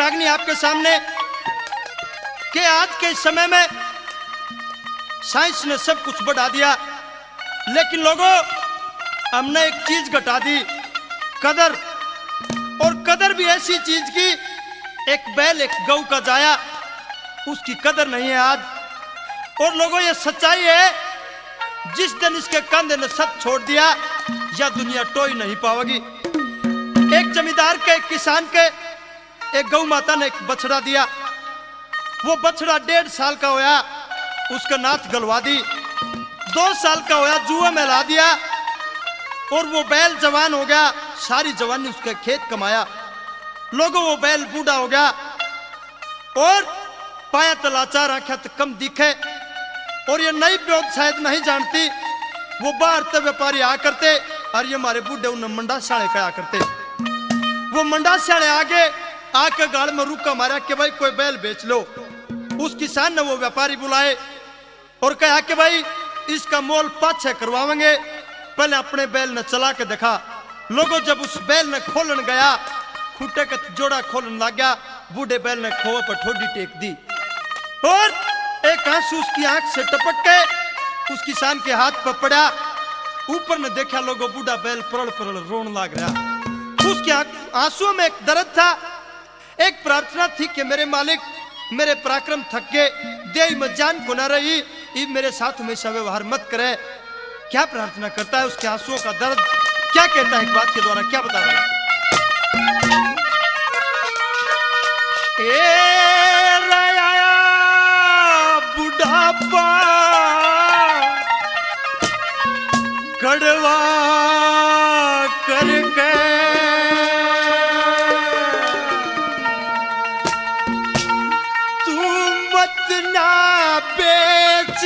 रागनी आपके सामने कि आज के समय में साइंस ने सब कुछ बढ़ा दिया, लेकिन लोगों हमने एक चीज घटा दी, कदर। और कदर भी ऐसी चीज की, एक बैल एक गऊ का जाया, उसकी कदर नहीं है आज। और लोगों ये सच्चाई है, जिस दिन इसके कंधे ने सब छोड़ दिया यह दुनिया टोई नहीं पावेगी। एक जमींदार के, एक किसान के, एक गौ माता ने एक बछड़ा दिया। वो बछड़ा 1.5 साल का होया, उसका नाथ गलवा दी। 2 साल का होया, जुआ में ला दिया। और वो बैल जवान हो गया, सारी जवानी उसके खेत कमाया। लोगों वो बैल बूढ़ा हो गया और पाया तलाचार, आंखें तो कम दिखे। और ये नई प्योद शायद नहीं जानती, वो बाहर से व्यापारी आ करते और ये हमारे बूढ़े उन्हें मंडा साले कहा करते। वो मंडा साले आगे आके गाड़ में रुका मारा कि भाई कोई बैल बेच लो। उस किसान ने वो व्यापारी बुलाए और कहा कि भाई इसका मोल 5-6 करवाएंगे, पहले अपने बैल ने चला के देखा। लोगों जब उस बैल ने खोलन गया, खूटे का जोड़ा खोलन लग गया, बूढ़े बैल ने खोए पर ठोडी टेक दी और एक आंसू उसकी आंख से टपक के उस किसान के हाथ पर पड़ा। ऊपर ने देखा, लोगों बूढ़ा बैल परल परल रोन लग रहा। उसके आंसुओं में एक दर्द था, एक प्रार्थना थी कि मेरे मालिक मेरे पराक्रम थक गए, देह में जान को न रही, ये मेरे साथ हमेशा व्यवहार मत करे। क्या प्रार्थना करता है, उसके आंसुओं का दर्द क्या कहता है, एक बात के द्वारा क्या बता रहा है। बुढ़ापा कड़वा करके तू मत ना बेच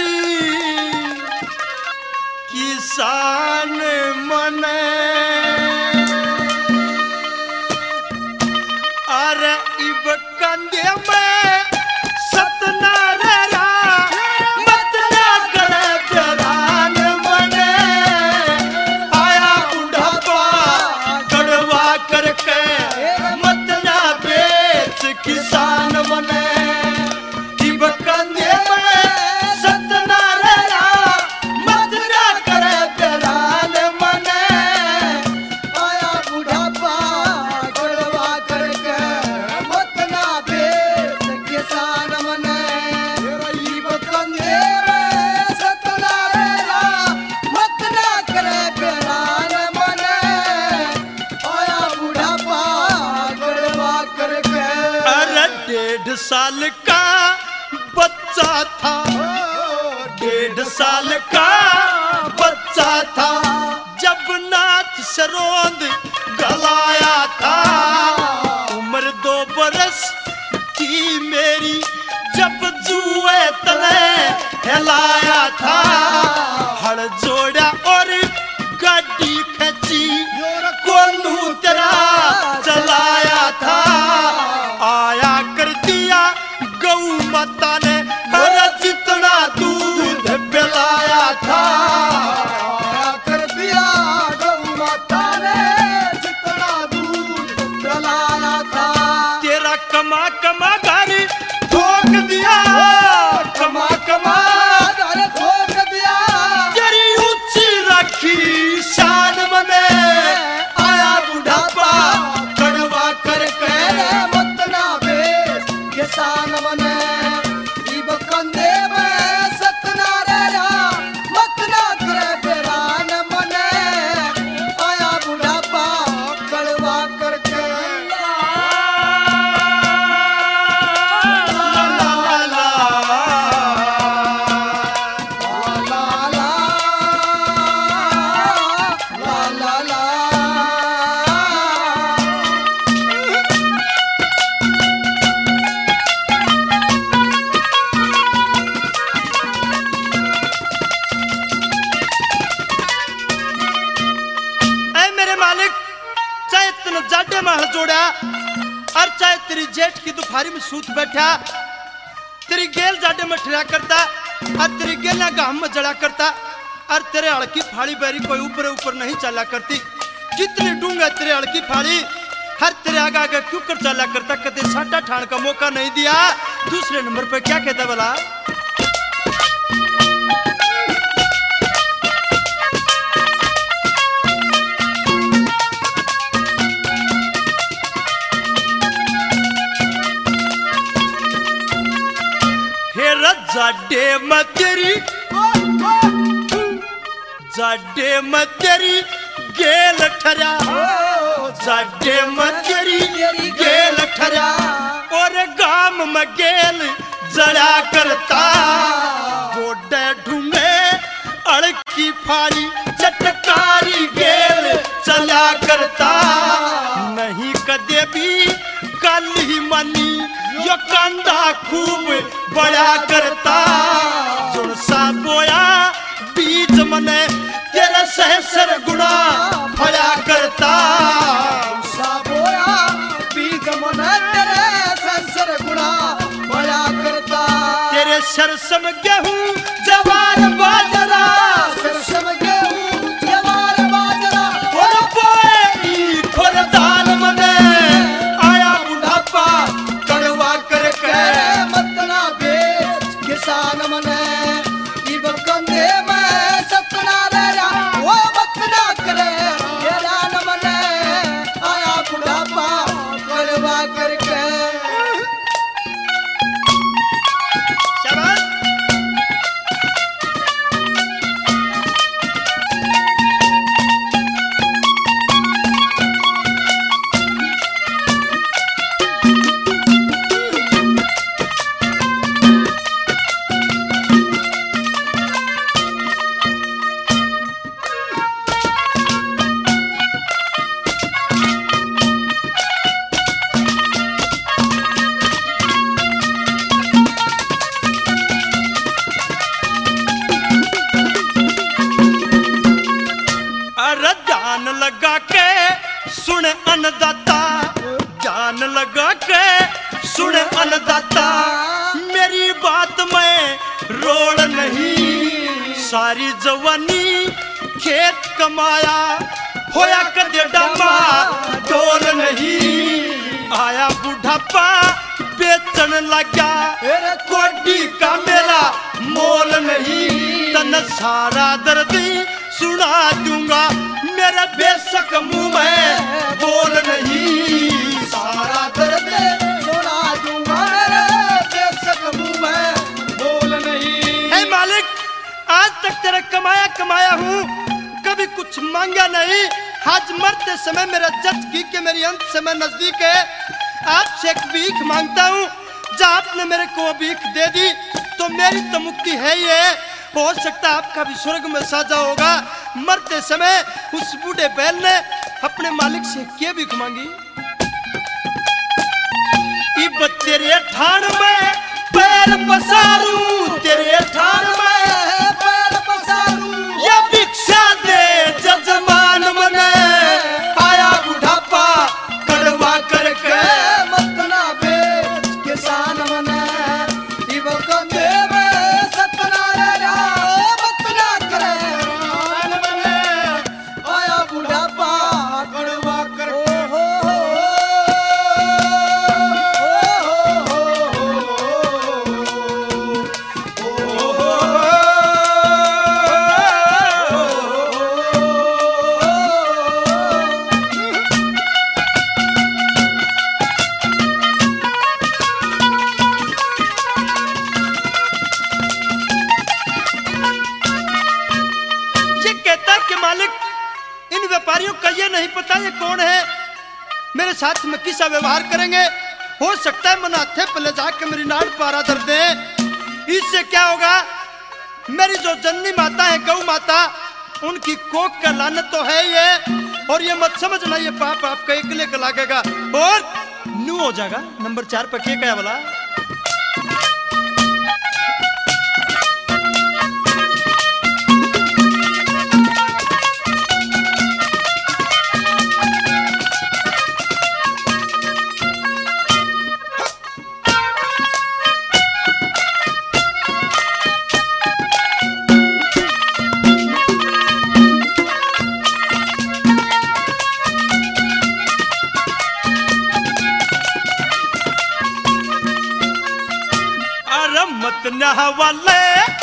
किसान मने। अरे इब कंधे में सतना रा मत ना करे बेरान मने। आया बुढ़ापा कड़वा करके मत ना बेच किसान मने। इब कंधे में सतना रा मत ना करे बेरान मने। आया बुढ़ापा कड़वा करके मत ना बेच किसान मने। इब कंधे में सतना रा मत ना करे बेरान मने। आया बुढ़ापा कड़वा करके। अरे 1.5 साल का बच्चा था, 1.5 साल का बच्चा था, जब नाथ सरोंद गलाया था। उम्र 2 बरस थी मेरी, जब जुए तने हिलाया था। हल जोड़ा और गाड़ी खची, कोनू तेरा चलाया था। आया कर दिया गौ माता ने, हर जितना दूध पिलाया था। आया कर दिया गौ माता ने, जितना दूध पिलाया था। तेरा कमा कमा घर ठोक दिया, कमा कमा घर ठोक दिया। तेरी ऊंची रखी शान मने। आया बुढ़ापा कड़वा करके मत ना बेच किसान मने। इब कंधे में सतना रा मत ना करे बेरान मने। आया बुढ़ापा कड़वा करके। ला ला ला ला ला। ऐ मेरे मालिक, चाहे तेने जाडे में हल जोड़ा और चाहे तेरी जेठ की दोपहरी में सूत बैठा, तेरी गेल जाडे में ठहरा करता और तेरी गेला गाम में जड़ा करता, और तेरे हड़की फाड़ी बैरी कोई ऊपर ऊपर नहीं चला करती। जितनी डूंगा तेरे हड़की फाड़ी, हर तेरे आगे आगे क्यों कर चला करता, कदे साटा ठाण का मौका नहीं दिया। दूसरे नंबर पे क्या कहता बोला, जाडे मतेरी जाडे मतेरी गेल ठरा, जाडे मतेरी गेल ठरा, और गाम में गेल जड़ा करता। गोडे ढूंगे अड़की फाड़ी चटकारी गेल चला करता। नहीं कदे भी कल ही मनी यो कंधा खूब बड़ा करता। जुड़ सा बोया बीज मने तेरे सहस्र गुणा फला करता। सा बोया बीज मने तेरे सहस्र गुणा फला करता। तेरे सरसम गेहूं जवार बाजरा, सरसम गेहूं जवार बाजरा, और बोए खोर दाल मने आया बुढ़ापा कड़वा करके। मतना बेच किसान मने इब कंधे में सतना रे रा, वो मतना करे हैरान मने आया बुढ़ापा कड़वा करके। शाबाश। जान लगा के सुन अन्नदाता, जान लगा के सुन अन्नदाता। मेरी बात में रोड़ नहीं, सारी जवानी खेत कमाया होया कदे डामा डोल नहीं। आया बुढ़ापा बेचन लगा कोडी का मेरा मोल नहीं। तन सारा दर्द सुना दूंगा मेरा बेशक मुंह में बोल नहीं। सारा दर्द सुना दूंगा मेरे बेशक मुंह में बोल नहीं। हे मालिक, आज तक तेरा कमाया कमाया हूँ, कभी कुछ मांगा नहीं। आज मरते समय मेरा जज की के मेरी अंत समय नजदीक है, आपसे एक भीख मांगता हूँ। जब आपने मेरे को भीख दे दी तो मेरी तो मुक्ति है ही है। हो सकता आपका भी स्वर्ग में साजा होगा। मरते समय उस बूढ़े बैल ने अपने मालिक से क्या भीख मांगी, इब तेरे ठाण में पैर पसारूं, तेरे ठाण में पैर पसारूं, ये भिक्षा दे जजमान मने आया बुढ़ापा कड़वा करके। मतना बेच किसान मने इब कंधे में सतना रे रा, मतना करे हैरान मने आया बुढ़ापा कड़वा करके। व्यापारियों का ये नहीं पता ये कौन है, मेरे साथ में किसा व्यवहार करेंगे। हो सकता है मनाथे पे ले जाके मेरी नाड़ पारा दर दे। इससे क्या होगा, मेरी जो जननी माता है गौ माता, उनकी कोख का लानत तो है ये। और ये मत समझना ये पाप आपका एकले का लागेगा और न्यू हो जाएगा। नंबर 4 पे क्या कहा बोला, हवाले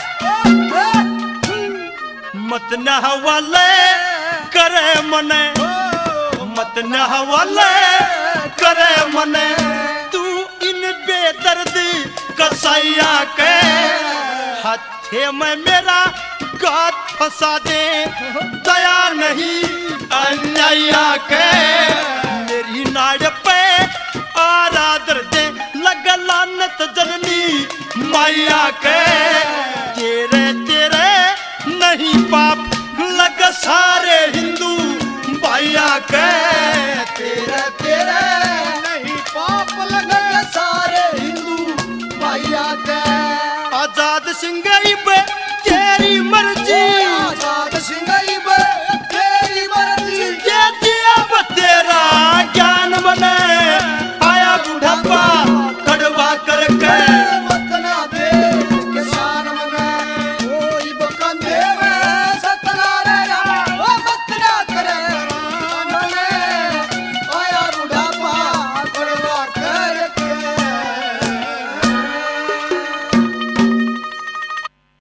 मत न हवाले करे मने मत न हवाले करे मने तू इन बेदर्द कसाइया के हाथे में मेरा गात फंसा दे दया नहीं अन्याया के मेरी नाड़ पे आराधर दे लग लानत जननी माया के